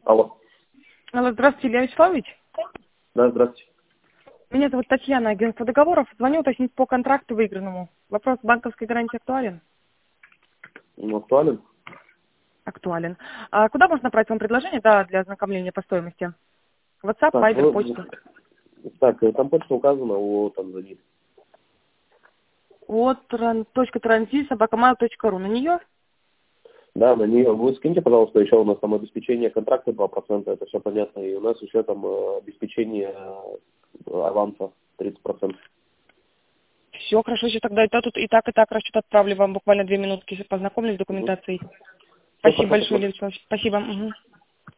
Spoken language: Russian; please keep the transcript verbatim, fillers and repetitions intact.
Алло. Алло, здравствуйте, Илья Вячеславович. Да, здравствуйте. Меня зовут Татьяна, агентство договоров. Звоню уточнить по контракту выигранному. Вопрос банковской гарантии актуален? Ну, актуален? Актуален. А куда можно направить вам предложение, да, для ознакомления по стоимости? WhatsApp, Так, Viber, ну, почту. так, э, там почта указана, о, там звонит. Вот точка транзит собака mail точка ру. На нее? Да, на нее. Вы скиньте, пожалуйста, еще у нас там обеспечение контракта два процента, это все понятно. И у нас еще там э, обеспечение э, аванса тридцать процентов. Все, хорошо, еще тогда и, то, тут, и так, и так расчет отправлю вам буквально две минутки, познакомлюсь с Угу. документацией. Все, Спасибо пока, большое, посмотрим. Илья Вячеславович. Спасибо. Угу.